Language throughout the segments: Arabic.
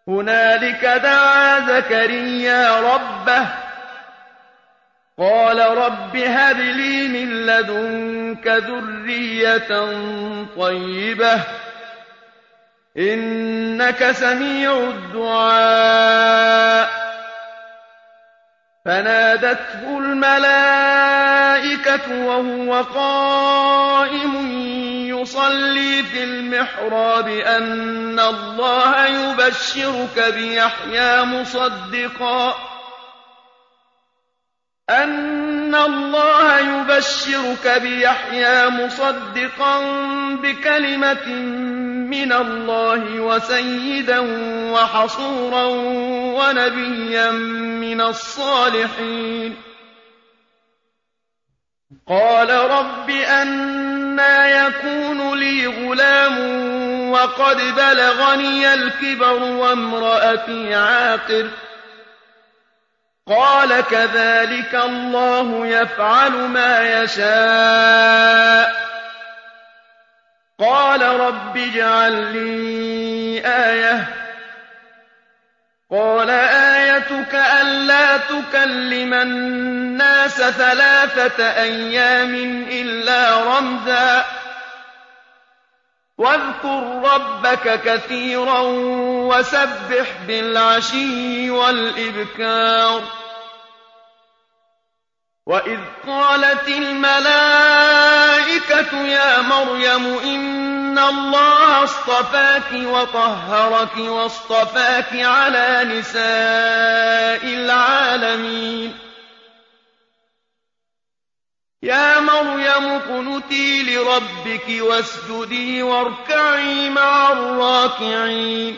هنالك دعا زكريا ربه قال رب هب لي من لدنك ذرية طيبة إنك سميع الدعاء فنادته الملائكة وهو قائم يصلي في المحراب أن الله يبشرك بيحيى مصدقا بكلمة من الله وسيدا وحصورا ونبيا من الصالحين قال رب أنى يكون لي غلام وقد بلغني الكبر وامرأتي عاقر قال كذلك الله يفعل ما يشاء قال رب اجعل لي آية قال آيتك ألا تكلم الناس 3 أيام إلا رمزا واذكر ربك كثيرا وسبح بالعشي والإبكار وإذ قالت الملائكة يا مريم إن الله اصطفاك وطهرك واصطفاك على نساء العالمين يا مريم اقنتي لربك واسجدي واركعي مع الراكعين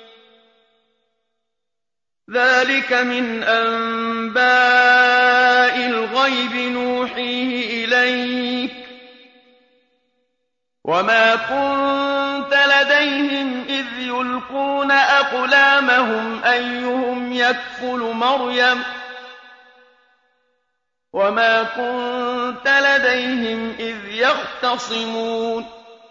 ذلك من أنباء الغيب نوحيه إليك وما كنت لديهم إذ يلقون أقلامهم أيهم يكفل مريم وما كنت لديهم إذ يختصمون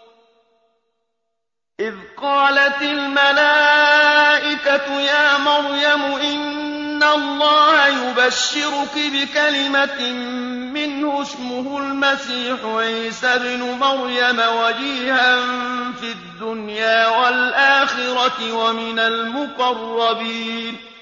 إذ قالت الملائكة يا مريم إن الله يبشرك بكلمة منه اسمه المسيح عيسى ابن مريم وجيها في الدنيا والآخرة ومن المقربين